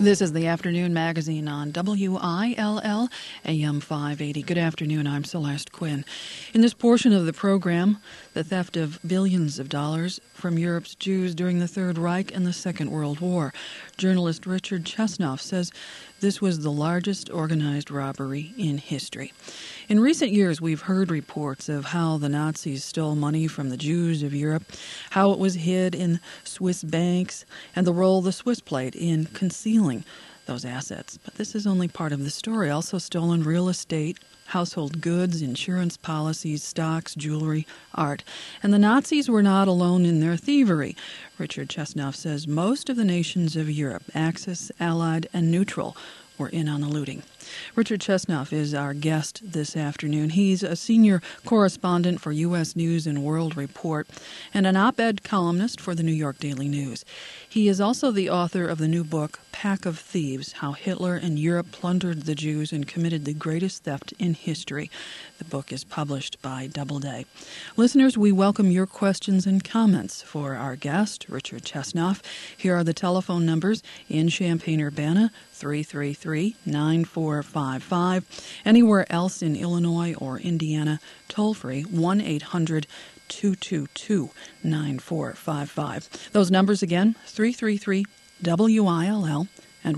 This is the Afternoon Magazine on WILL AM 580. Good afternoon, I'm Celeste Quinn. In this portion of the program, the theft of billions of dollars from Europe's Jews during the Third Reich and the Second World War. Journalist Richard Chesnoff says this was the largest organized robbery in history. In recent years, we've heard reports of how the Nazis stole money from the Jews of Europe, how it was hid in Swiss banks, and the role the Swiss played in concealing those assets. But this is only part of the story. Also stolen real estate, household goods, insurance policies, stocks, jewelry, art. And the Nazis were not alone in their thievery. Richard Chesnoff says most of the nations of Europe, Axis, Allied, and neutral, were in on the looting. Richard Chesnoff is our guest this afternoon. He's a senior correspondent for U.S. News and World Report and an op-ed columnist for the New York Daily News. He is also the author of the new book, Pack of Thieves, How Hitler and Europe Plundered the Jews and Committed the Greatest Theft in History. The book is published by Doubleday. Listeners, we welcome your questions and comments for our guest, Richard Chesnoff. Here are the telephone numbers in Champaign-Urbana, 333-9455. Anywhere else in Illinois or Indiana, toll-free, 1-800-222-9455. Those numbers again, 333-WILL and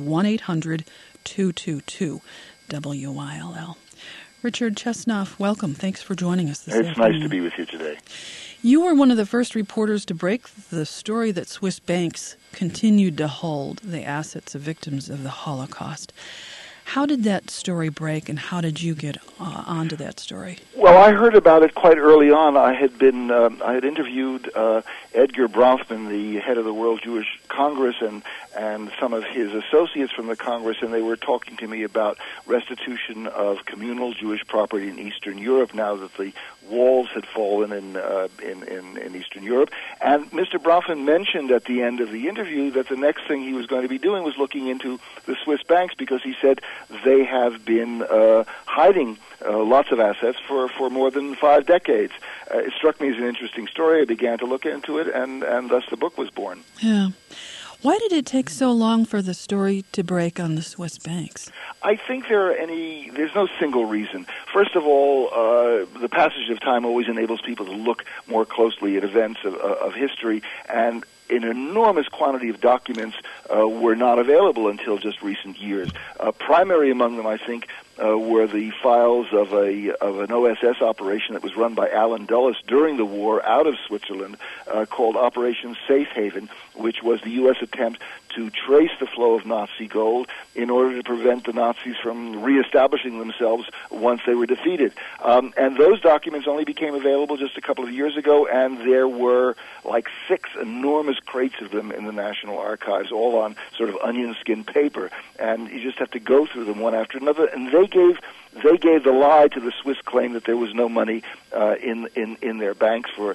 1-800-222-WILL. Richard Chesnoff, welcome. Thanks for joining us this afternoon. It's nice to be with you today. You were one of the first reporters to break the story that Swiss banks continued to hold the assets of victims of the Holocaust. How did that story break, and how did you get onto that story? Well, I heard about it quite early on. I had interviewed Edgar Bronfman, the head of the World Jewish Congress, and some of his associates from the Congress, and they were talking to me about restitution of communal Jewish property in Eastern Europe now that the walls had fallen in Eastern Europe. And Mr. Bronfman mentioned at the end of the interview that the next thing he was going to be doing was looking into the Swiss banks, because he said they have been hiding lots of assets for more than 5 decades. It struck me as an interesting story. I began to look into it, and thus the book was born. Yeah. Why did it take so long for the story to break on the Swiss banks? I think there's no single reason. First of all, the passage of time always enables people to look more closely at events of history, and an enormous quantity of documents were not available until just recent years. Primary among them, I think, were the files of an OSS operation that was run by Alan Dulles during the war out of Switzerland, called Operation Safe Haven, which was the U.S. attempt to trace the flow of Nazi gold in order to prevent the Nazis from reestablishing themselves once they were defeated. And those documents only became available just a couple of years ago, and there were like 6 enormous crates of them in the National Archives, all on sort of onion skin paper, and you just have to go through them one after another. And they gave the lie to the Swiss claim that there was no money in their banks for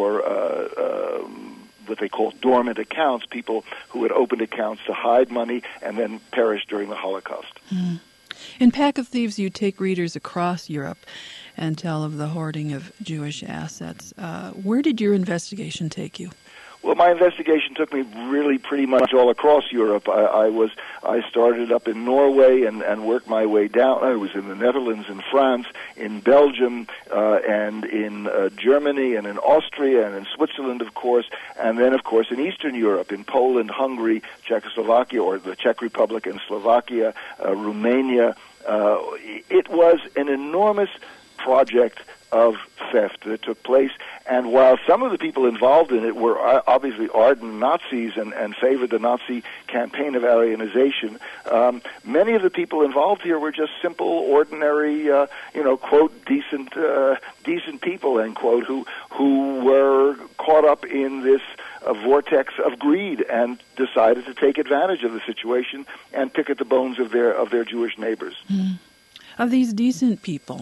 what they call dormant accounts, people who had opened accounts to hide money and then perished during the Holocaust. Mm. In Pack of Thieves, you take readers across Europe and tell of the hoarding of Jewish assets. Where did your investigation take you? Well, my investigation took me really pretty much all across Europe. I started up in Norway and worked my way down. I was in the Netherlands, in France, in Belgium, and in Germany, and in Austria, and in Switzerland, of course, and then, of course, in Eastern Europe, in Poland, Hungary, Czechoslovakia, or the Czech Republic, and Slovakia, Romania. It was an enormous project of theft that took place, and while some of the people involved in it were obviously ardent Nazis and favored the Nazi campaign of Aryanization, many of the people involved here were just simple, ordinary, quote, decent people, end quote, who were caught up in this vortex of greed and decided to take advantage of the situation and pick at the bones of their Jewish neighbors. Mm. Of these decent people,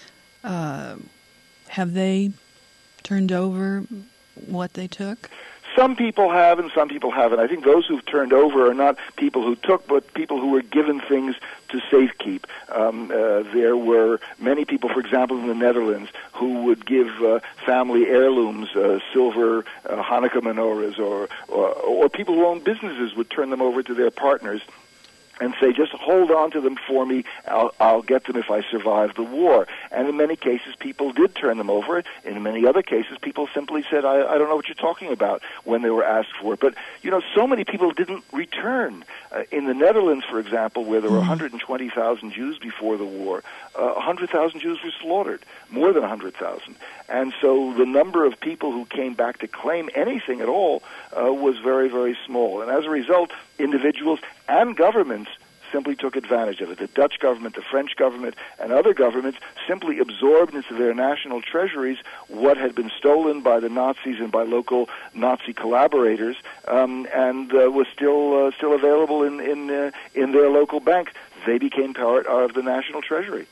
have they turned over what they took? Some people have and some people haven't. I think those who've turned over are not people who took, but people who were given things to safekeep. There were many people, for example, in the Netherlands, who would give family heirlooms, silver Hanukkah menorahs, or people who own businesses would turn them over to their partners and say, just hold on to them for me, I'll get them if I survive the war. And in many cases, people did turn them over. In many other cases, people simply said, I don't know what you're talking about, when they were asked for it. But, so many people didn't return. In the Netherlands, for example, where there were 120,000 Jews before the war, 100,000 Jews were slaughtered, more than 100,000. And so the number of people who came back to claim anything at all was very, very small. And as a result, individuals and governments simply took advantage of it. The Dutch government, the French government, and other governments simply absorbed into their national treasuries what had been stolen by the Nazis and by local Nazi collaborators, and was still available in their local banks. They became part of the national treasury.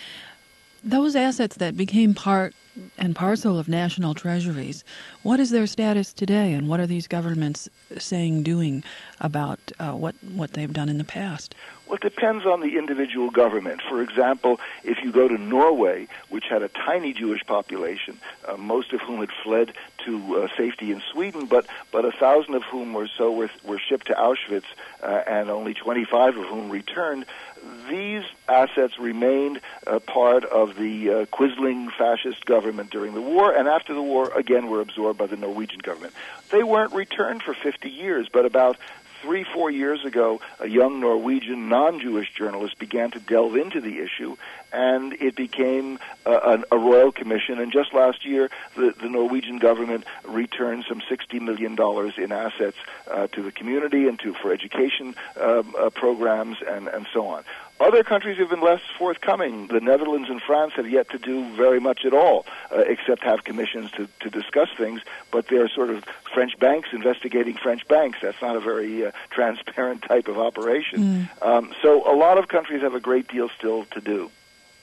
Those assets that became part and parcel of national treasuries, what is their status today, and what are these governments doing about what they've done in the past? Well, it depends on the individual government. For example, if you go to Norway, which had a tiny Jewish population, most of whom had fled to safety in Sweden, but 1,000 of whom were shipped to Auschwitz, and only 25 of whom returned, these assets remained part of the Quisling fascist government during the war, and after the war, again, were absorbed by the Norwegian government. They weren't returned for 50 years, but about 3-4 years ago, a young Norwegian non-Jewish journalist began to delve into the issue, and it became a royal commission. And just last year, the Norwegian government returned some $60 million in assets to the community and for education programs and so on. Other countries have been less forthcoming. The Netherlands and France have yet to do very much at all, except have commissions to discuss things, but they're sort of French banks investigating French banks. That's not a very transparent type of operation. So a lot of countries have a great deal still to do.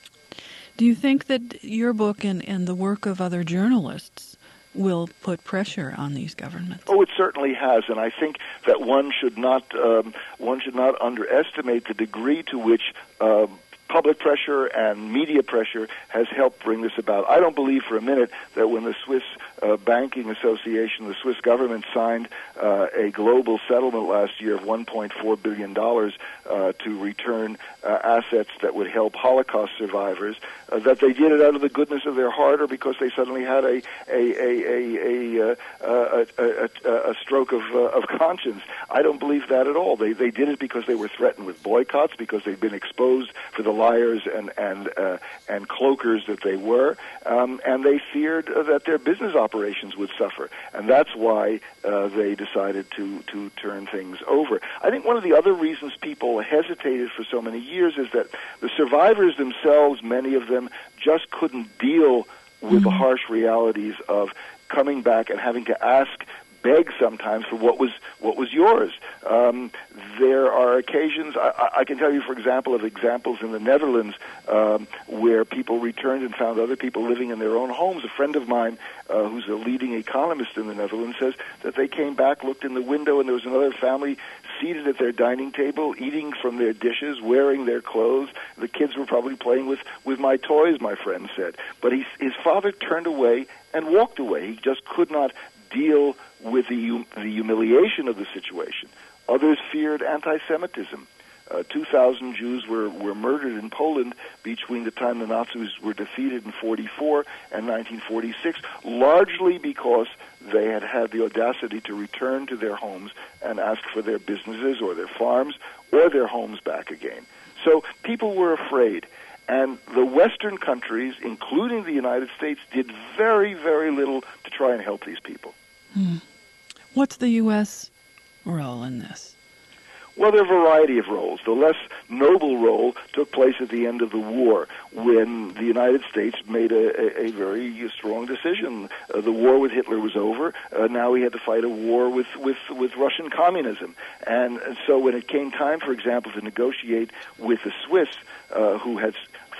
Do you think that your book and the work of other journalists will put pressure on these governments? Oh, it certainly has, and I think that one should not underestimate the degree to which public pressure and media pressure has helped bring this about. I don't believe for a minute that when the Swiss Banking Association, the Swiss government, signed a global settlement last year of $1.4 billion to return assets that would help Holocaust survivors, that they did it out of the goodness of their heart or because they suddenly had a stroke of conscience. I don't believe that at all. They did it because they were threatened with boycotts, because they'd been exposed for the liars and cloakers that they were, and they feared that their business operations would suffer, and that's why they decided to turn things over. I think one of the other reasons people hesitated for so many years is that the survivors themselves, many of them, just couldn't deal with the harsh realities of coming back and having to beg sometimes for what was yours. There are occasions, I can tell you, for example, of examples in the Netherlands where people returned and found other people living in their own homes. A friend of mine who's a leading economist in the Netherlands says that they came back, looked in the window, and there was another family seated at their dining table, eating from their dishes, wearing their clothes. The kids were probably playing with my toys, my friend said. But his father turned away and walked away. He just could not deal with the humiliation of the situation. Others feared anti-Semitism. 2,000 Jews were murdered in Poland between the time the Nazis were defeated in 1944 and 1946, largely because they had the audacity to return to their homes and ask for their businesses or their farms or their homes back again. So people were afraid. And the Western countries, including the United States, did very, very little to try and help these people. What's the U.S. role in this? Well, there are a variety of roles. The less noble role took place at the end of the war when the United States made a very strong decision. The war with Hitler was over. Now we had to fight a war with Russian communism. And so when it came time, for example, to negotiate with the Swiss, who had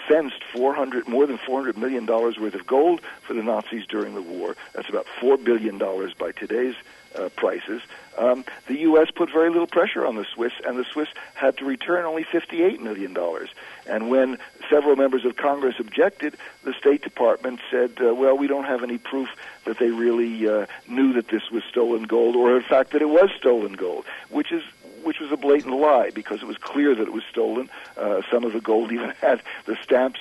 fenced more than $400 million worth of gold for the Nazis during the war. That's about $4 billion by today's prices. The U.S. put very little pressure on the Swiss, and the Swiss had to return only $58 million. And when several members of Congress objected, the State Department said, well, we don't have any proof that they really knew that this was stolen gold, or in fact that it was stolen gold, which was a blatant lie, because it was clear that it was stolen. Some of the gold even had the stamps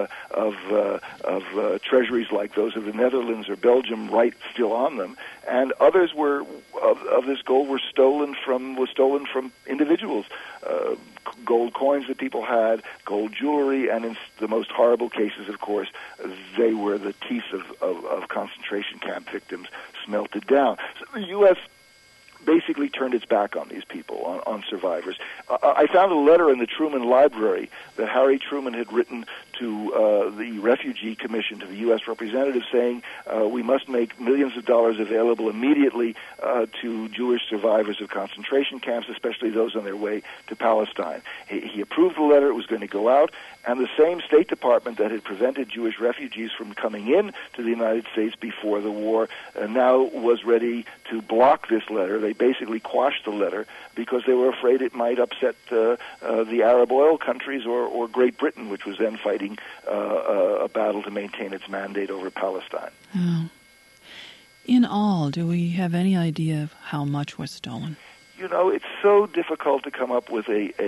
of treasuries like those of the Netherlands or Belgium right still on them, and others of this gold was stolen from individuals. Gold coins that people had, gold jewelry, and in the most horrible cases, of course, they were the teeth of concentration camp victims smelted down. So the U.S. basically turned its back on these people, on survivors. I found a letter in the Truman Library that Harry Truman had written to the Refugee Commission, to the U.S. representative, saying we must make millions of dollars available immediately to Jewish survivors of concentration camps, especially those on their way to Palestine. He approved the letter. It was going to go out, and the same State Department that had prevented Jewish refugees from coming in to the United States before the war now was ready to block this letter. They basically quashed the letter because they were afraid it might upset the Arab oil countries or Great Britain, which was then fighting a battle to maintain its mandate over Palestine. Oh. In all, do we have any idea of how much was stolen? You know, it's so difficult to come up with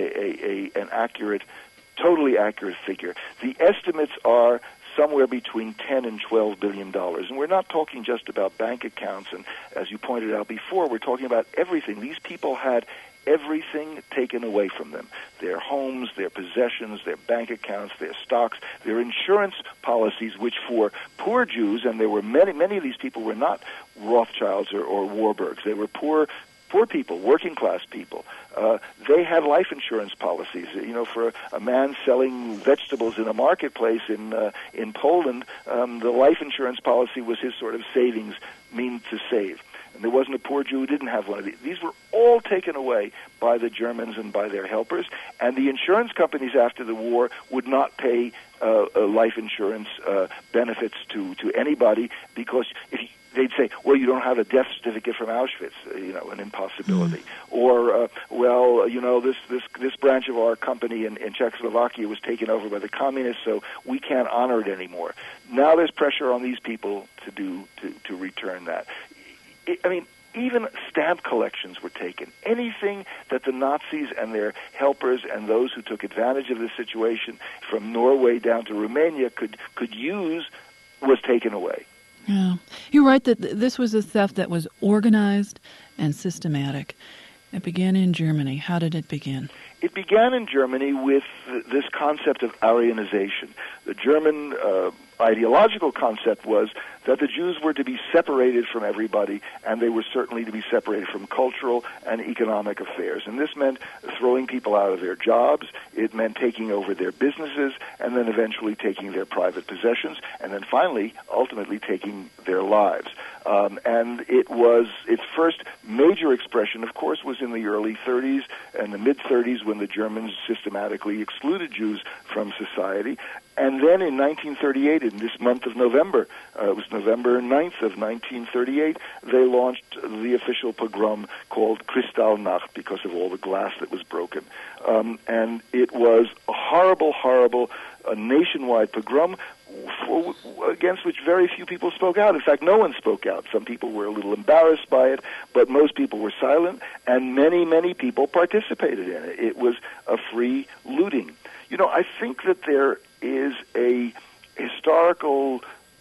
an accurate, totally accurate figure. The estimates are somewhere between $10 and $12 billion. And we're not talking just about bank accounts. And as you pointed out before, we're talking about everything. These people had everything taken away from them: their homes, their possessions, their bank accounts, their stocks, their insurance policies, which for poor Jews, and there were many of these people were not Rothschilds or Warburgs. They were poor people, working class people. They had life insurance policies. You know, for a man selling vegetables in a marketplace in Poland, the life insurance policy was his sort of savings means to save. And there wasn't a poor Jew who didn't have one of these. These were all taken away by the Germans and by their helpers. And the insurance companies after the war would not pay life insurance benefits to anybody, because they'd say, well, you don't have a death certificate from Auschwitz, an impossibility. Or, this branch of our company in Czechoslovakia was taken over by the communists, so we can't honor it anymore. Now there's pressure on these people to return that. Even stamp collections were taken. Anything that the Nazis and their helpers and those who took advantage of the situation from Norway down to Romania could use was taken away. Yeah. You're right that this was a theft that was organized and systematic. It began in Germany. How did it begin? It began in Germany with this concept of Aryanization. The German ideological concept was that the Jews were to be separated from everybody, and they were certainly to be separated from cultural and economic affairs. And this meant throwing people out of their jobs. It meant taking over their businesses, and then eventually taking their private possessions, and then finally, ultimately, taking their lives. And its first major expression, of course, was in the early 30s and the mid-30s, when the Germans systematically excluded Jews from society. And then in 1938, in this month of November, it was November 9th of 1938, they launched the official pogrom called Kristallnacht, because of all the glass that was broken. And it was a horrible nationwide pogrom against which very few people spoke out. In fact, no one spoke out. Some people were a little embarrassed by it, but most people were silent, and many people participated in it. It was a free looting. I think that there is a historical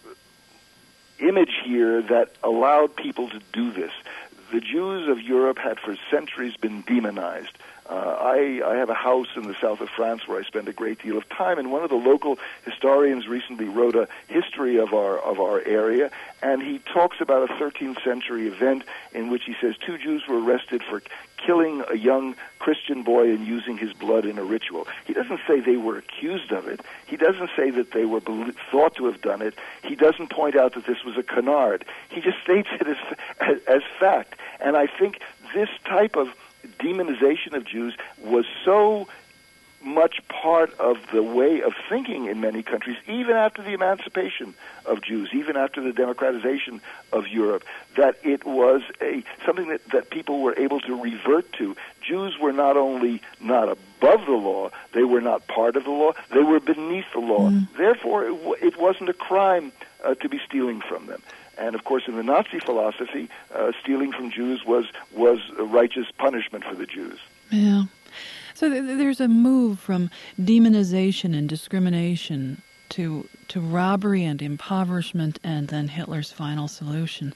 image here that allowed people to do this. The Jews of Europe had for centuries been demonized. I have a house in the south of France where I spend a great deal of time, and one of the local historians recently wrote a history of our area, and he talks about a 13th century event in which he says 2 Jews were arrested for killing a young Christian boy and using his blood in a ritual. He doesn't say they were accused of it. He doesn't say that they were thought to have done it. He doesn't point out that this was a canard. He just states it as fact. And I think this type of demonization of Jews was so much part of the way of thinking in many countries, even after the emancipation of Jews, even after the democratization of Europe, that it was something that people were able to revert to. Jews were not only not above the law, they were not part of the law, they were beneath the law. Therefore, it wasn't a crime to be stealing from them. And, of course, in the Nazi philosophy, stealing from Jews was a righteous punishment for the Jews. Yeah. So there's a move from demonization and discrimination to robbery and impoverishment, and then Hitler's final solution.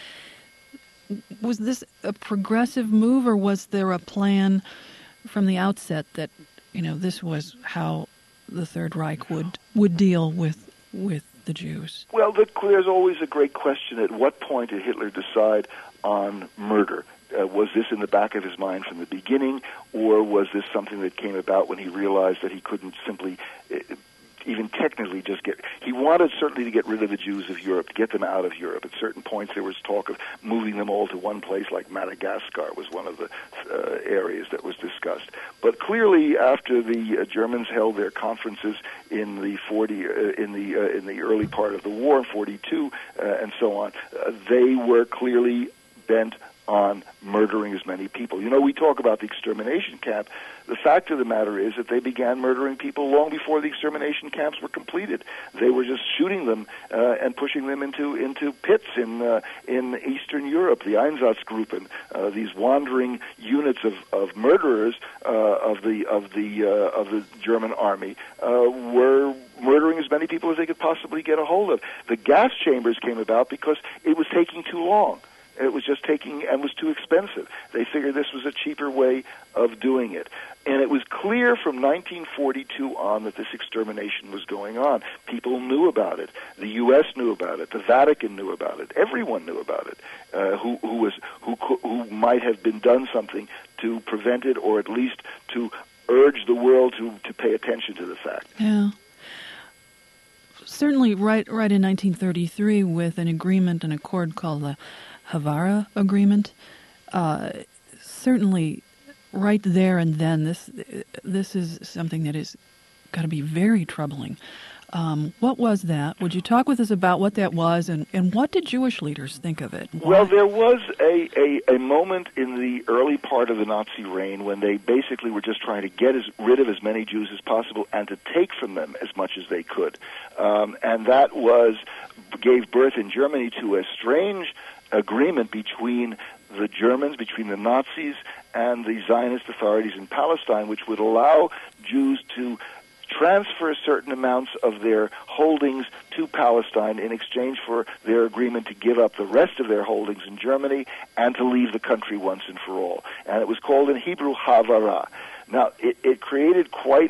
Was this a progressive move, or was there a plan from the outset that, this was how the Third Reich would deal with the Jews? Well, there's always a great question: at what point did Hitler decide on murder? Was this in the back of his mind from the beginning, or was this something that came about when he realized that he couldn't simply, even technically, he wanted certainly to get rid of the Jews of Europe, to get them out of Europe. At certain points there was talk of moving them all to one place, like Madagascar was one of the areas that was discussed. But clearly, after the Germans held their conferences in the in the early part of the war, 42 and so on, they were clearly bent on murdering as many people. We talk about the extermination camp. The fact of the matter is that they began murdering people long before the extermination camps were completed. They were just shooting them and pushing them into pits in Eastern Europe. The Einsatzgruppen, these wandering units of murderers of the German army, were murdering as many people as they could possibly get a hold of. The gas chambers came about because it was taking too long. It was just was too expensive. They figured this was a cheaper way of doing it. And it was clear from 1942 on that this extermination was going on. People knew about it. The U.S. knew about it. The Vatican knew about it. Everyone knew about it. Who might have been done something to prevent it, or at least to urge the world to pay attention to the fact. Yeah. Certainly, right in 1933, with an accord called the Haavara Agreement, certainly right there and then, this is something that is got to be very troubling. What was that? Would you talk with us about what that was, and what did Jewish leaders think of it? Why? Well, there was a moment in the early part of the Nazi reign when they basically were just trying to get rid of as many Jews as possible and to take from them as much as they could. And that gave birth in Germany to a strange agreement between the Germans, between the Nazis and the Zionist authorities in Palestine, which would allow Jews to transfer certain amounts of their holdings to Palestine in exchange for their agreement to give up the rest of their holdings in Germany and to leave the country once and for all. And it was called in Hebrew Haavara. Now, it created quite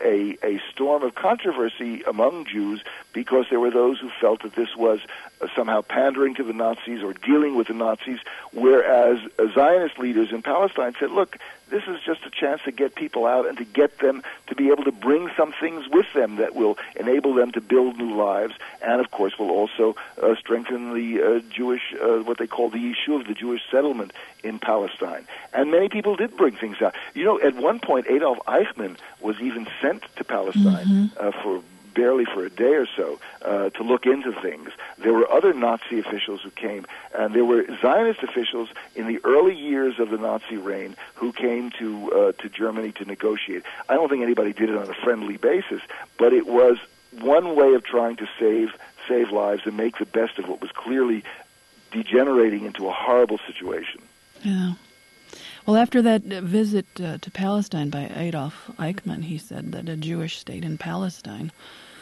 a storm of controversy among Jews, because there were those who felt that this was somehow pandering to the Nazis or dealing with the Nazis, whereas Zionist leaders in Palestine said, look, this is just a chance to get people out and to get them to be able to bring some things with them that will enable them to build new lives, and of course will also strengthen the Jewish, what they call the Yishuv, the Jewish settlement in Palestine. And many people did bring things out. At one point, Adolf Eichmann was even sent to Palestine barely for a day or so to look into things. There were other Nazi officials who came, and there were Zionist officials in the early years of the Nazi reign who came to Germany to negotiate. I don't think anybody did it on a friendly basis, but it was one way of trying to save lives and make the best of what was clearly degenerating into a horrible situation. Yeah. Well, after that visit to Palestine by Adolf Eichmann, he said that a Jewish state in Palestine,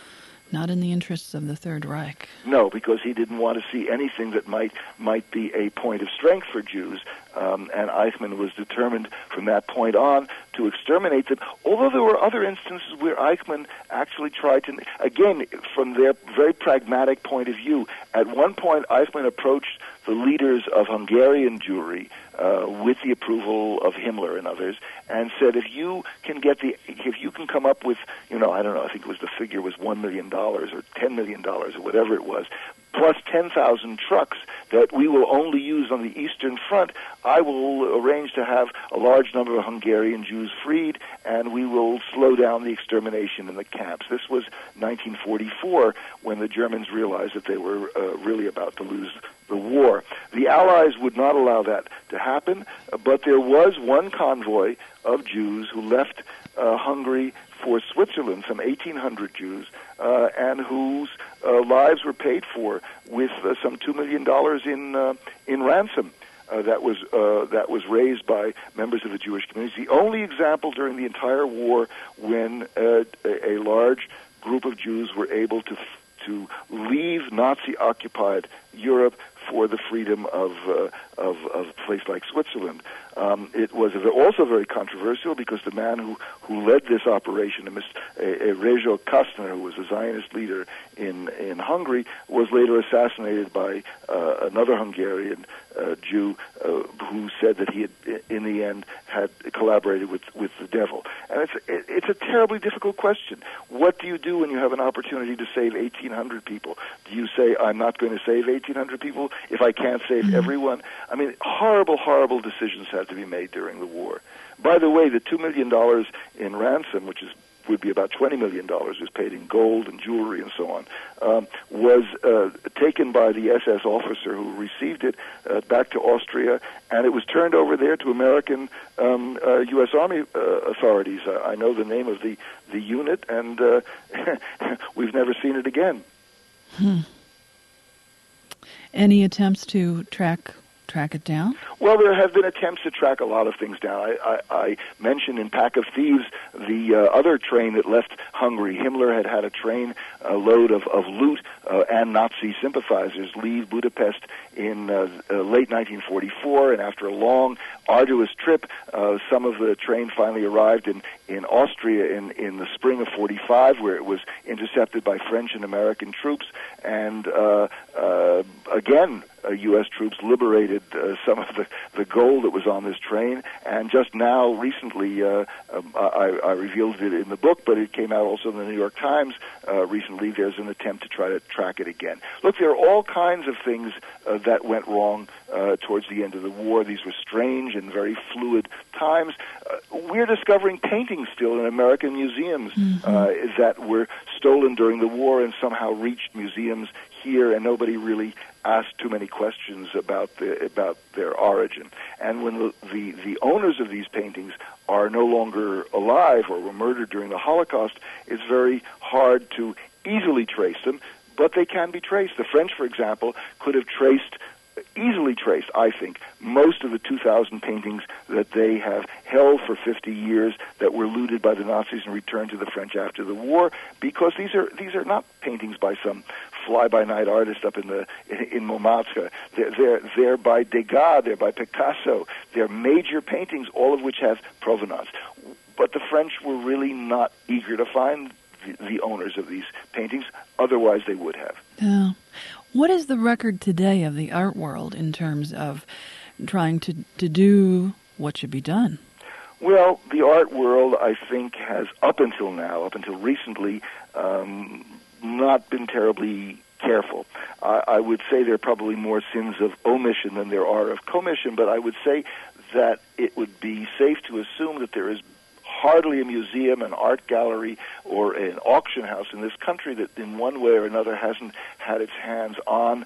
not in the interests of the Third Reich. No, because he didn't want to see anything that might be a point of strength for Jews, and Eichmann was determined from that point on to exterminate them, although there were other instances where Eichmann actually tried to, again, from their very pragmatic point of view, at one point Eichmann approached the leaders of Hungarian Jewry with the approval of Himmler and others, and said, if you can come up with, I don't know, I think the figure was $1 million or $10 million or whatever it was, plus 10,000 trucks that we will only use on the Eastern Front, I will arrange to have a large number of Hungarian Jews freed, and we will slow down the extermination in the camps. This was 1944, when the Germans realized that they were really about to lose the war. The Allies would not allow that to happen, but there was one convoy of Jews who left Hungary for Switzerland, some 1,800 Jews, and whose lives were paid for with some $2 million in ransom. That was raised by members of the Jewish community. The only example during the entire war when a large group of Jews were able to leave Nazi-occupied Europe for the freedom of a place like Switzerland. It was also very controversial because the man who led this operation, Rezsó Kastner, who was a Zionist leader in Hungary, was later assassinated by another Hungarian Jew who said that he had, in the end, had collaborated with the devil. And it's a terribly difficult question. What do you do when you have an opportunity to save 1,800 people? Do you say, I'm not going to save 1,800 people if I can't save everyone? I mean, horrible, horrible decisions had to be made during the war. By the way, the $2 million in ransom, which would be about $20 million, was paid in gold and jewelry and so on, was taken by the SS officer who received it back to Austria, and it was turned over there to American U.S. Army authorities. I know the name of the unit, and we've never seen it again. Any attempts to track it down? Well, there have been attempts to track a lot of things down. I mentioned in Pack of Thieves the other train that left Hungary. Himmler had a train load of loot and Nazi sympathizers leave Budapest in late 1944, and after a long, arduous trip, some of the train finally arrived in Austria in the spring of 45, where it was intercepted by French and American troops, and again, U.S. troops liberated some of the gold that was on this train, and just now, recently, I revealed it in the book, but it came out also in the New York Times recently. There's an attempt to try to track it again. Look, there are all kinds of things that went wrong towards the end of the war. These were strange and very fluid times. We're discovering paintings still in American museums that were stolen during the war and somehow reached museums here, and nobody really asked too many questions about their origin. And when the owners of these paintings are no longer alive or were murdered during the Holocaust, it's very hard to easily trace them, but they can be traced. The French, for example, could have easily traced, I think, most of the 2,000 paintings that they have held for 50 years that were looted by the Nazis and returned to the French after the war, because these are not paintings by some fly-by-night artist up in Montmartre. They're by Degas, they're by Picasso. They're major paintings, all of which have provenance. But the French were really not eager to find the owners of these paintings, otherwise they would have. Yeah. What is the record today of the art world in terms of trying to do what should be done? Well, the art world, I think, has, up until recently, not been terribly careful. I would say there are probably more sins of omission than there are of commission, but I would say that it would be safe to assume that there is hardly a museum, an art gallery, or an auction house in this country that in one way or another hasn't had its hands on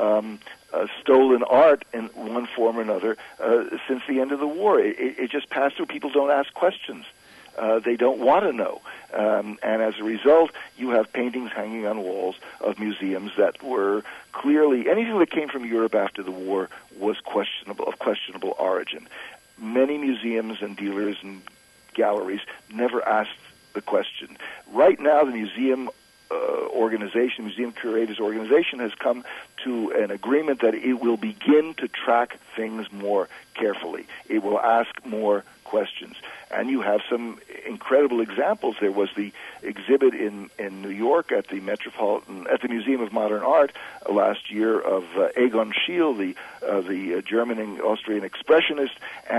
stolen art in one form or another since the end of the war. It just passed through. People don't ask questions. They don't want to know. And as a result, you have paintings hanging on walls of museums that were clearly, anything that came from Europe after the war was of questionable origin. Many museums and dealers and galleries never asked the question. Right now, the museum museum curators organization has come to an agreement that it will begin to track things more carefully. It will ask more questions. And you have some incredible examples. There was the exhibit in New York at the Museum of Modern Art last year of Egon Schiele, the German and Austrian expressionist, and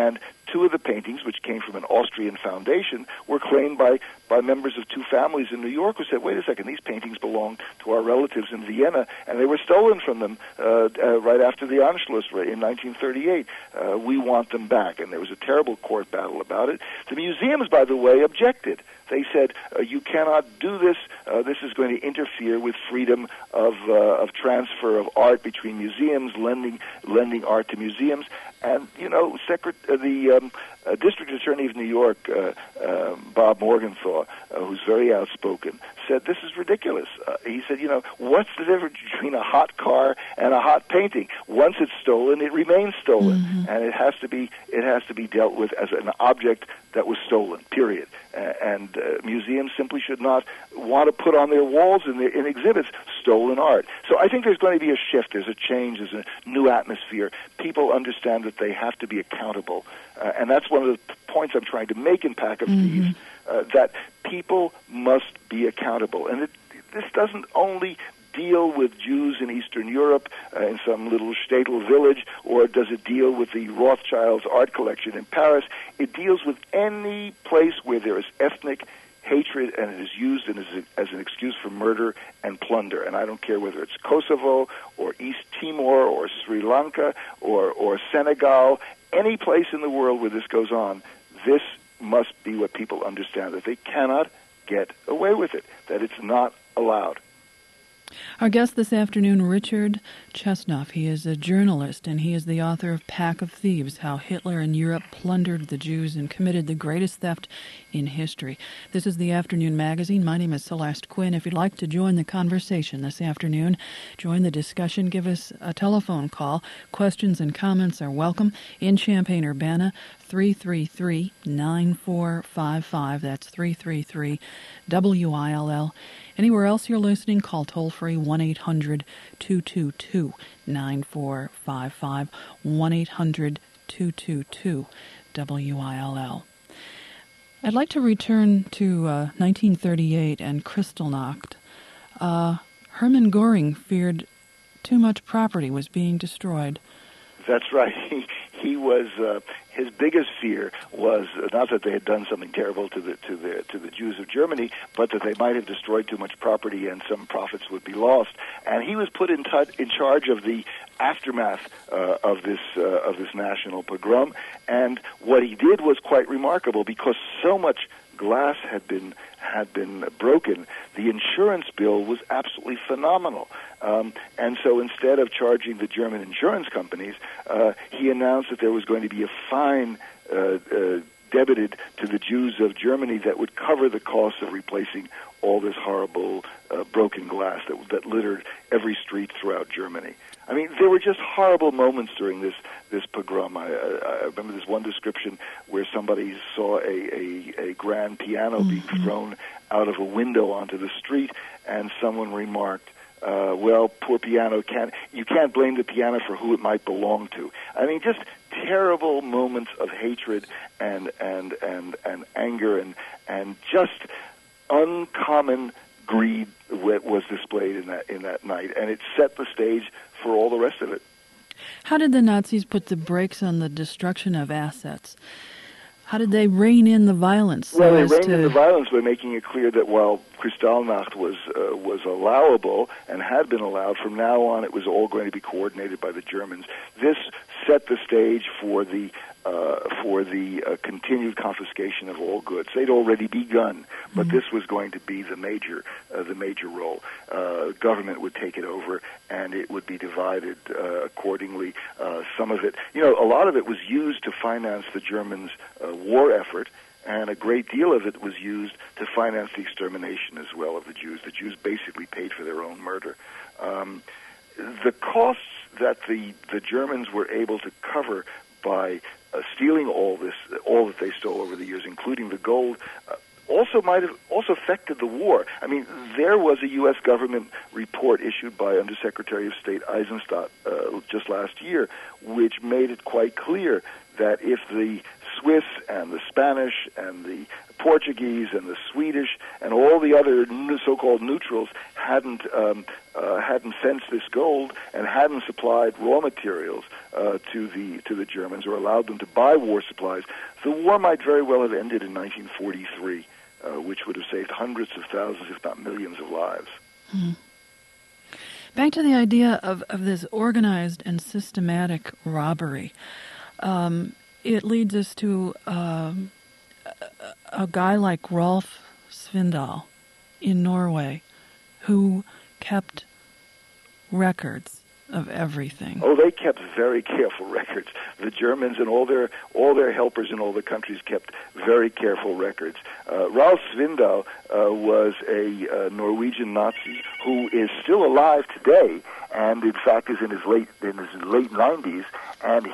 two of the paintings, which came from an Austrian foundation, were claimed by members of two families in New York who said, wait a second, these paintings belong to our relatives in Vienna, and they were stolen from them right after the Anschluss in 1938. We want them back. And there was a terrible court battle about it. The museums, by the way, objected. They said, you cannot do this. This is going to interfere with freedom of transfer of art between museums, lending art to museums. And, you know, the District Attorney of New York, Bob Morgenthau, who's very outspoken, said this is ridiculous. He said, you know, what's the difference between a hot car and a hot painting? Once it's stolen, it remains stolen, and it has to be dealt with as an object that was stolen. Period. And museums simply should not want to put on their walls in exhibits stolen art. So I think there's going to be a shift. There's a change. There's a new atmosphere. People understand that they have to be accountable, and that's one of the points I'm trying to make in Pack of Thieves. That people must be accountable, and this doesn't only deal with Jews in Eastern Europe in some little shtetl village, or does it deal with the Rothschilds art collection in Paris? It deals with any place where there is ethnic hatred and it is used as an excuse for murder and plunder. And I don't care whether it's Kosovo or East Timor or Sri Lanka or Senegal, any place in the world where this goes on, this must be what people understand, that they cannot get away with it, that it's not allowed. Our guest this afternoon, Richard Chesnoff. He is a journalist, and he is the author of Pack of Thieves, How Hitler and Europe Plundered the Jews and Committed the Greatest Theft in History. This is the Afternoon Magazine. My name is Celeste Quinn. If you'd like to join the conversation this afternoon, join the discussion, give us a telephone call. Questions and comments are welcome. In Champaign-Urbana, 333-9455. That's 333-WILL. Anywhere else you're listening, call toll-free 1-800-222-9455, 1-800-222-WILL. I'd like to return to 1938 and Kristallnacht. Hermann Göring feared too much property was being destroyed. That's right. He was his biggest fear was not that they had done something terrible to the Jews of Germany, but that they might have destroyed too much property and some profits would be lost. And he was put in charge of the aftermath of this national pogrom. And what he did was quite remarkable, because so much glass had been broken. The insurance bill was absolutely phenomenal. And so instead of charging the German insurance companies, he announced that there was going to be a fine debited to the Jews of Germany that would cover the cost of replacing all this horrible broken glass that littered every street throughout Germany. I mean, there were just horrible moments during this pogrom. I remember this one description where somebody saw a grand piano being thrown out of a window onto the street, and someone remarked, well, poor piano, you can't blame the piano for who it might belong to. I mean, just terrible moments of hatred and anger and just uncommon greed was displayed in that night, and it set the stage for all the rest of it. How did the Nazis put the brakes on the destruction of assets? How did they rein in the violence? Well, they reined in the violence by making it clear that while Kristallnacht was allowable and had been allowed, from now on it was all going to be coordinated by the Germans. This set the stage for the continued confiscation of all goods. They'd already begun, but this was going to be the major role. Government would take it over, and it would be divided accordingly. Some of it, a lot of it was used to finance the Germans' war effort, and a great deal of it was used to finance the extermination as well of the Jews. The Jews basically paid for their own murder. The costs that the Germans were able to cover by stealing all that they stole over the years, including the gold, also affected the war. I mean, there was a U.S. government report issued by Undersecretary of State Eisenstadt just last year, which made it quite clear that if the Swiss and the Spanish and the Portuguese and the Swedish and all the other so-called neutrals hadn't fenced this gold and hadn't supplied raw materials to the Germans or allowed them to buy war supplies, the war might very well have ended in 1943, which would have saved hundreds of thousands, if not millions, of lives. Back to the idea of this organized and systematic robbery. It leads us to a guy like Rolf Svindal in Norway who kept records of everything. Oh, they kept very careful records. The Germans and all their helpers in all the countries kept very careful records. Rolf Svindal was a Norwegian Nazi who is still alive today, and in fact is in his late 90s. And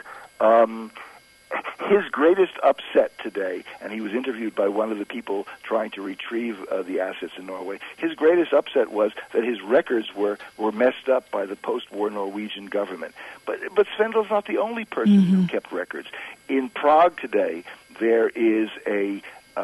his greatest upset today, and he was interviewed by one of the people trying to retrieve the assets in Norway, his greatest upset was that his records were messed up by the post-war Norwegian government. But Svendal's not the only person who kept records. In Prague today, there is a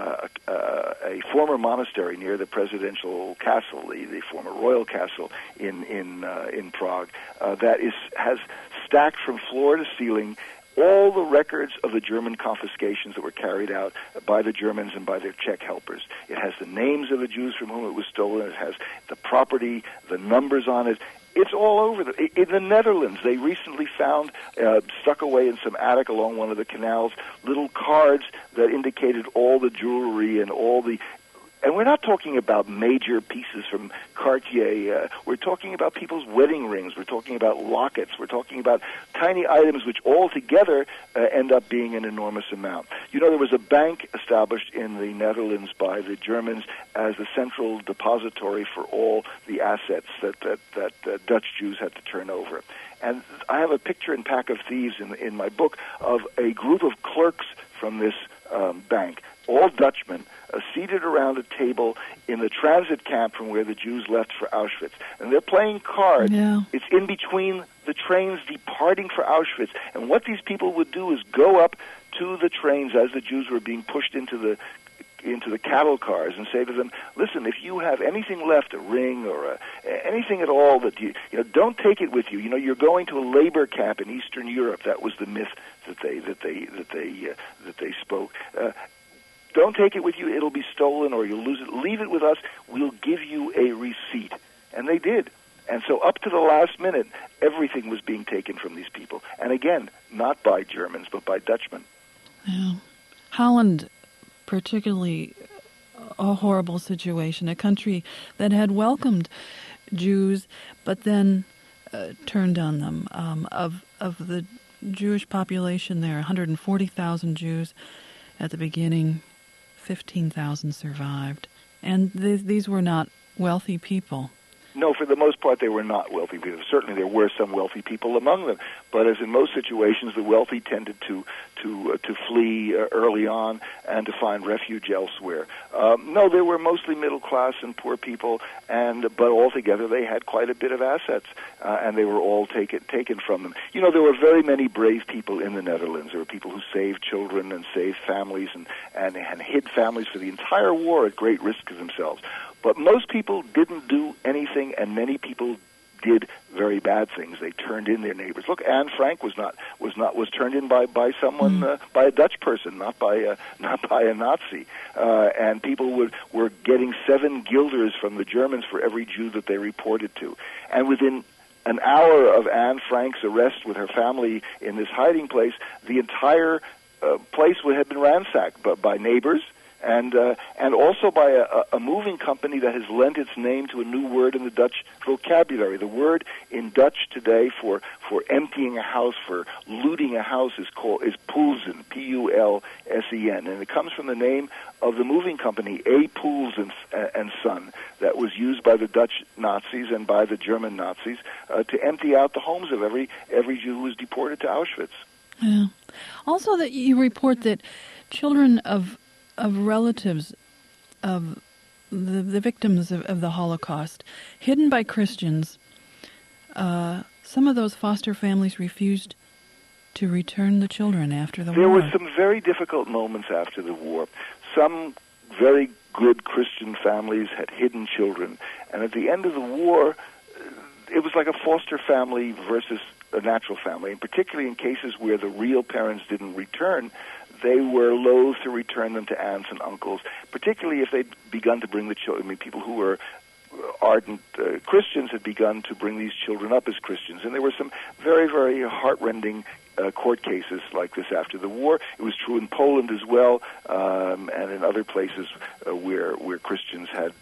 former monastery near the presidential castle, the former royal castle in Prague, that has stacked from floor to ceiling all the records of the German confiscations that were carried out by the Germans and by their Czech helpers. It has the names of the Jews from whom it was stolen. It has the property, the numbers on it. It's all over. In the Netherlands, they recently found, stuck away in some attic along one of the canals, little cards that indicated all the jewelry and all the... And we're not talking about major pieces from Cartier. We're talking about people's wedding rings. We're talking about lockets. We're talking about tiny items which all together end up being an enormous amount. You know, there was a bank established in the Netherlands by the Germans as a central depository for all the assets that Dutch Jews had to turn over. And I have a picture in Pack of Thieves in my book of a group of clerks from this bank, all Dutchmen, seated around a table in the transit camp from where the Jews left for Auschwitz. And they're playing cards. Yeah. It's in between the trains departing for Auschwitz. And what these people would do is go up to the trains as the Jews were being pushed into the cattle cars and say to them, listen, if you have anything left, a ring or anything at all that you don't take it with you. You know, you're going to a labor camp in Eastern Europe. That was the myth that they spoke. Don't take it with you. It'll be stolen or you'll lose it. Leave it with us. We'll give you a receipt. And they did. And so up to the last minute, everything was being taken from these people. And again, not by Germans, but by Dutchmen. Yeah. Holland, particularly a horrible situation, a country that had welcomed Jews, but then turned on them. Of the Jewish population there, 140,000 Jews at the beginning, 15,000 survived. And these were not wealthy people. No, for the most part, they were not wealthy people. Certainly, there were some wealthy people among them, but as in most situations, the wealthy tended to flee early on and to find refuge elsewhere. No, they were mostly middle class and poor people, but altogether they had quite a bit of assets, and they were all taken from them. You know, there were very many brave people in the Netherlands. There were people who saved children and saved families and hid families for the entire war at great risk to themselves. But most people didn't do anything, and many people did very bad things. They turned in their neighbors. Look, Anne Frank was turned in by someone, by a Dutch person, not by a Nazi. And people were getting 7 guilders from the Germans for every Jew that they reported to. And within an hour of Anne Frank's arrest with her family in this hiding place, the entire place had been ransacked by neighbors. And also by a moving company that has lent its name to a new word in the Dutch vocabulary. The word in Dutch today for emptying a house, for looting a house, is Poulsen, P-U-L-S-E-N, and it comes from the name of the moving company, A. Poels and Son, that was used by the Dutch Nazis and by the German Nazis to empty out the homes of every Jew who was deported to Auschwitz. Yeah. Also, that you report that children of relatives of the victims of the Holocaust, hidden by Christians, some of those foster families refused to return the children after the war. There were some very difficult moments after the war. some very good Christian families had hidden children, and at the end of the war, it was like a foster family versus a natural family, and particularly in cases where the real parents didn't return, they were loath to return them to aunts and uncles, particularly if they'd begun to bring the children. I mean, people who were ardent Christians had begun to bring these children up as Christians, and there were some very, very heartrending court cases like this after the war. It was true in Poland as well, and in other places where Christians had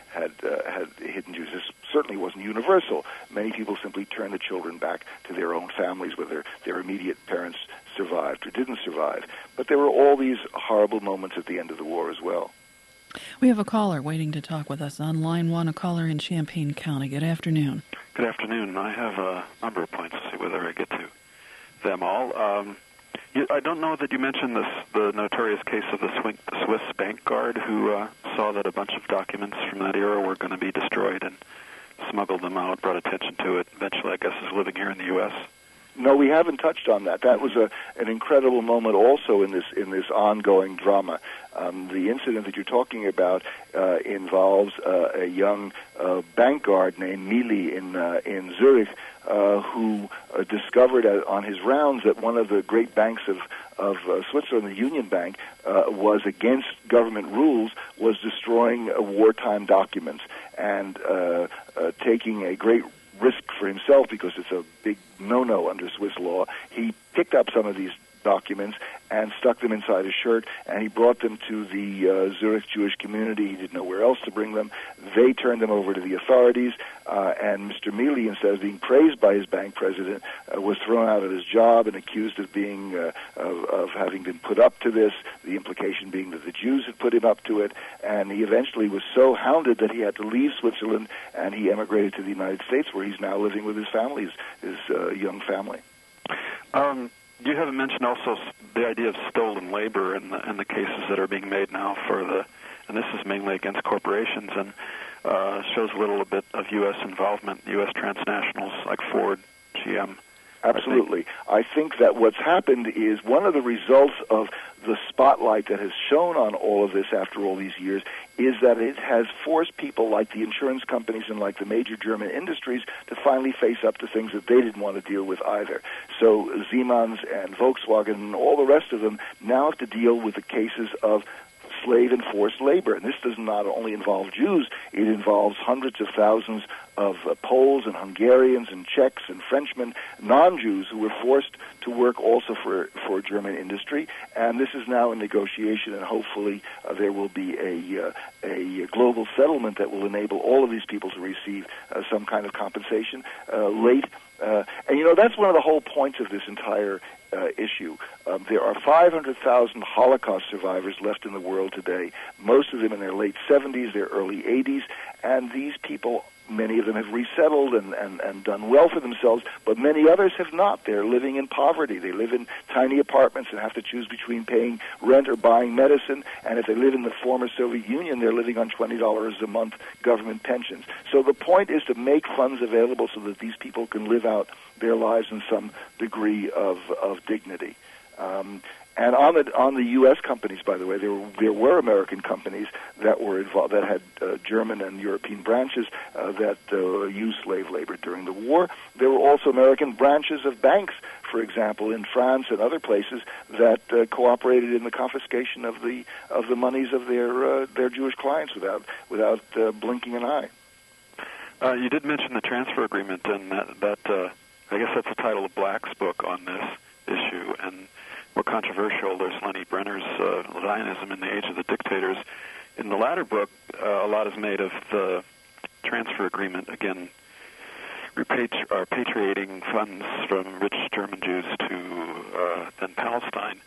hidden Jews. This certainly wasn't universal. Many people simply turned the children back to their own families, whether their immediate parents survived or didn't survive. But there were all these horrible moments at the end of the war as well. We have a caller waiting to talk with us on line 1, a caller in Champaign County. Good afternoon. Good afternoon. I have a number of points to see whether I get to them all. I don't know that you mentioned the notorious case of the Swiss bank guard who saw that a bunch of documents from that era were going to be destroyed and smuggled them out, brought attention to it. Eventually, I guess, is living here in the U.S. No, we haven't touched on that. That was an incredible moment also in this ongoing drama. The incident that you're talking about involves a young bank guard named Mili in Zurich who discovered on his rounds that one of the great banks of Switzerland, the Union Bank, was against government rules, was destroying wartime documents and taking a great risk for himself because it's a big no-no under Swiss law. He picked up some of these documents and stuck them inside his shirt, and he brought them to the Zurich Jewish community. He didn't know where else to bring them. They turned them over to the authorities, and Mr. Mili, instead of being praised by his bank president, was thrown out of his job and accused of being of having been put up to this, the implication being that the Jews had put him up to it, and he eventually was so hounded that he had to leave Switzerland, and he emigrated to the United States, where he's now living with his family, his young family. You haven't mentioned also the idea of stolen labor in the cases that are being made now and this is mainly against corporations and shows a little bit of U.S. involvement, U.S. transnationals like Ford, GM. Absolutely. I think that what's happened is one of the results of the spotlight that has shone on all of this after all these years is that it has forced people like the insurance companies and like the major German industries to finally face up to things that they didn't want to deal with either. So Siemens and Volkswagen and all the rest of them now have to deal with the cases of slave and forced labor. And this does not only involve Jews, it involves hundreds of thousands of Poles and Hungarians and Czechs and Frenchmen, non-Jews, who were forced to work also for German industry. And this is now in negotiation, and hopefully there will be a global settlement that will enable all of these people to receive some kind of compensation late. And, that's one of the whole points of this entire issue. There are 500,000 Holocaust survivors left in the world today, most of them in their late 70s, their early 80s, and these people, many of them have resettled and done well for themselves, but many others have not. They're living in poverty. They live in tiny apartments and have to choose between paying rent or buying medicine, and if they live in the former Soviet Union, they're living on $20 a month government pensions. So the point is to make funds available so that these people can live out their lives in some degree of dignity. And on the U.S. companies, by the way, there were American companies that were involved, that had German and European branches that used slave labor during the war. There were also American branches of banks, for example, in France and other places that cooperated in the confiscation of the monies of their Jewish clients without blinking an eye. You did mention the transfer agreement, and that I guess that's the title of Black's book on this issue, and more controversial, there's Lenny Brenner's Zionism in the Age of the Dictators. In the latter book, a lot is made of the transfer agreement, again, repatriating funds from rich German Jews to then Palestine.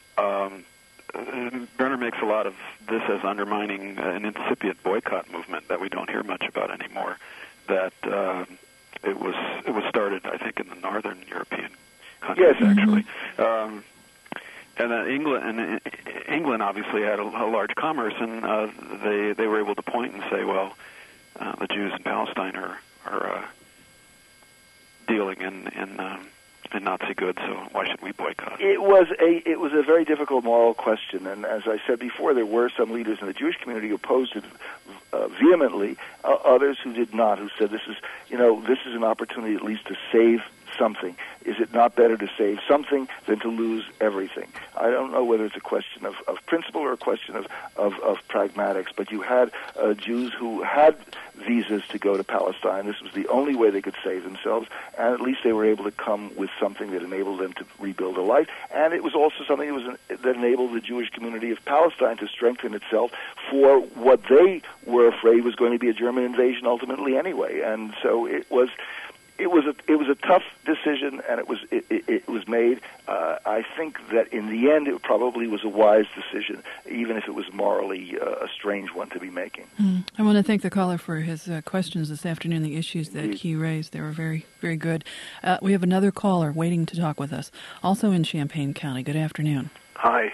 Brenner makes a lot of this as undermining an incipient boycott movement that we don't hear much about anymore, that it was started, I think, in the northern European countries, yes. Actually. And England obviously had a large commerce, and they were able to point and say, well, the Jews in Palestine are dealing in Nazi goods, so why should we boycott? It was a very difficult moral question, and as I said before, there were some leaders in the Jewish community who opposed it vehemently. Others who did not, who said this is an opportunity at least to save something. Is it not better to save something than to lose everything? I don't know whether it's a question of principle or a question of pragmatics, but you had Jews who had visas to go to Palestine. This was the only way they could save themselves, and at least they were able to come with something that enabled them to rebuild a life. And it was also something that enabled the Jewish community of Palestine to strengthen itself for what they were afraid was going to be a German invasion ultimately anyway. And so it was a tough decision, and it was made. I think that in the end, it probably was a wise decision, even if it was morally a strange one to be making. I want to thank the caller for his questions this afternoon. The issues that he raised, they were very, very good. We have another caller waiting to talk with us, also in Champaign County. Good afternoon. Hi.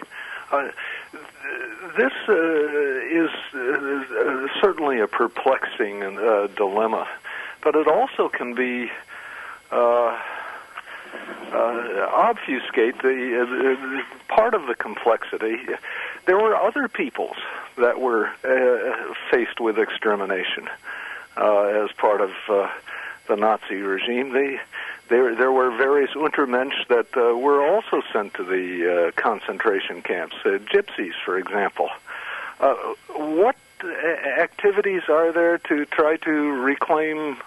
This is certainly a perplexing dilemma, but it also can be obfuscate the part of the complexity. There were other peoples that were faced with extermination as part of the Nazi regime. There were various Untermensch that were also sent to the concentration camps, gypsies, for example. What activities are there to try to reclaim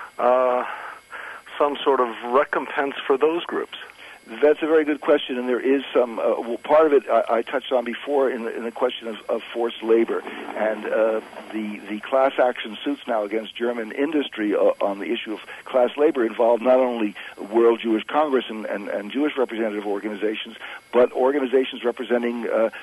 some sort of recompense for those groups? That's a very good question, and there is some part of it I touched on before in the question of forced labor, and the class action suits now against German industry on the issue of class labor involve not only World Jewish Congress and Jewish representative organizations, but organizations representing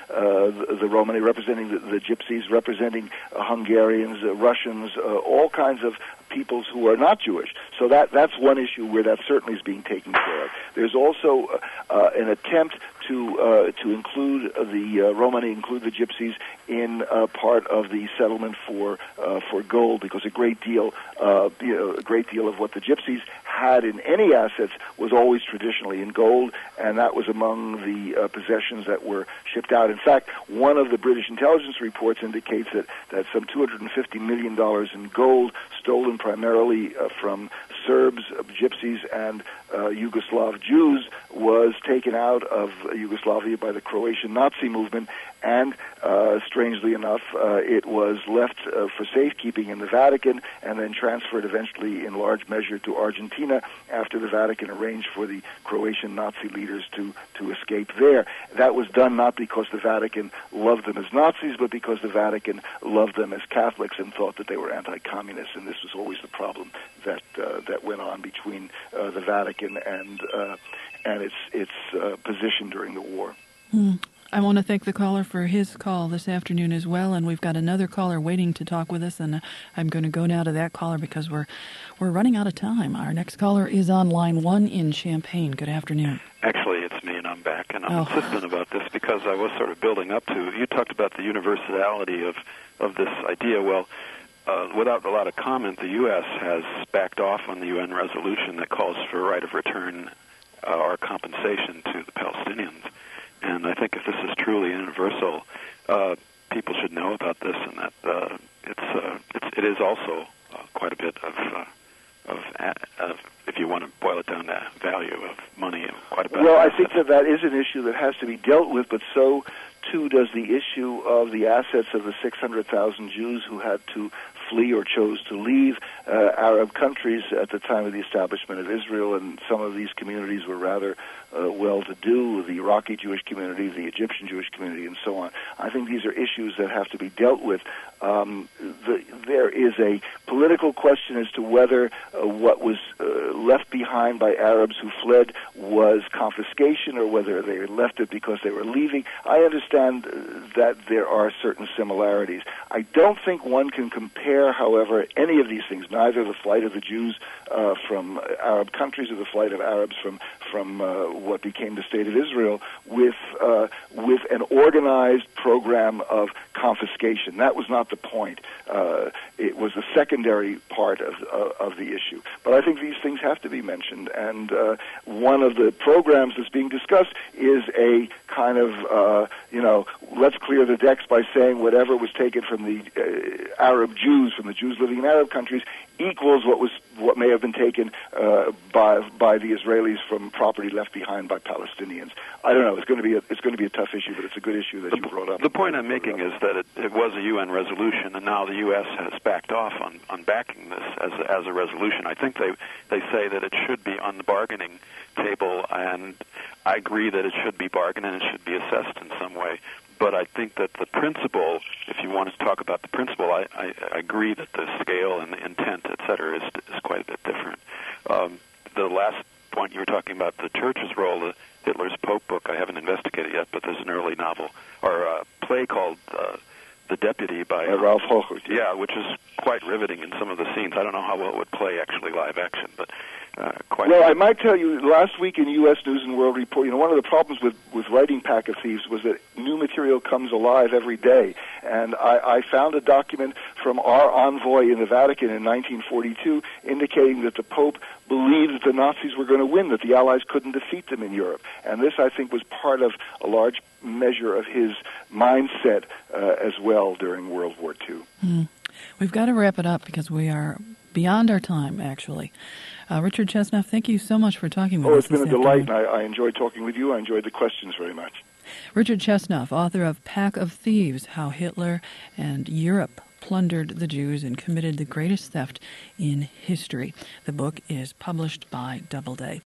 the Romani, representing the Gypsies, representing Hungarians, Russians, all kinds of peoples who are not Jewish. So that's one issue where that certainly is being taken care of. There's also an attempt to include the Romani, include the Gypsies in part of the settlement for gold, because a great deal of what the Gypsies had in any assets was always traditionally in gold, and that was among the possessions that were shipped out. In fact, one of the British intelligence reports indicates that some $250 million in gold, stolen primarily from Serbs, Gypsies, and Yugoslav Jews, was taken out of Yugoslavia by the Croatian Nazi movement, and strangely enough, it was left for safekeeping in the Vatican and then transferred eventually in large measure to Argentina after the Vatican arranged for the Croatian Nazi leaders to escape there. That was done not because the Vatican loved them as Nazis, but because the Vatican loved them as Catholics and thought that they were anti-communists, and this was always the problem that went on between the Vatican and its position during the war. I want to thank the caller for his call this afternoon as well, and we've got another caller waiting to talk with us, and I'm going to go now to that caller because we're running out of time. Our next caller is on line 1 in Champaign. Good afternoon. Actually, it's me, and I'm back, and I'm insistent about this because I was sort of building up to. You talked about the universality of this idea. Well, without a lot of comment, the U.S. has backed off on the UN resolution that calls for right of return or compensation to the Palestinians. And I think if this is truly universal, people should know about this, and that it is also quite a bit of, if you want to boil it down to value of money, quite a bit. Well, I think that is an issue that has to be dealt with, but so too does the issue of the assets of the 600,000 Jews who had to flee or chose to leave Arab countries at the time of the establishment of Israel, and some of these communities were rather well-to-do, the Iraqi Jewish community, the Egyptian Jewish community, and so on. I think these are issues that have to be dealt with. There is a political question as to whether what was left behind by Arabs who fled was confiscation or whether they left it because they were leaving. I understand that there are certain similarities. I don't think one can compare, however, any of these things, neither the flight of the Jews from Arab countries or the flight of Arabs from what became the State of Israel with an organized program of confiscation. That was not the point. It was a secondary part of the issue. But I think these things have to be mentioned, and one of the programs that's being discussed is a kind of, let's clear the decks by saying whatever was taken from the Arab Jews, from the Jews living in Arab countries, equals what may have been taken by the Israelis from property left behind by Palestinians. I don't know. It's going to be a tough issue, but it's a good issue that you brought up. The point I'm making is that it was a UN resolution, and now the U.S. has backed off on backing this as a resolution. I think they say that it should be on the bargaining table, and I agree that it should be bargained and it should be assessed in some way. But I think that the principle, if you want to talk about the principle, I agree that the scale and the intent, et cetera, is quite a bit different. The last point you were talking about, the church's role, the Hitler's Pope book, I haven't investigated yet, but there's an early novel, or play called The Deputy by Ralph Hochhuth. Yeah, which is quite riveting in some of the scenes. I don't know how well it would play actually live action, but quite. Well, I might tell you, last week in U.S. News and World Report, one of the problems with writing Pack of Thieves was that new material comes alive every day. And I found a document from our envoy in the Vatican in 1942 indicating that the Pope believed that the Nazis were going to win, that the Allies couldn't defeat them in Europe. And this, I think, was part of a large measure of his mindset as well during World War II. We've got to wrap it up because we are beyond our time, actually. Richard Chesnoff, thank you so much for talking with us. It's been a delight, and I enjoyed talking with you. I enjoyed the questions very much. Richard Chesnoff, author of Pack of Thieves, How Hitler and Europe Plundered the Jews and Committed the Greatest Theft in History. The book is published by Doubleday.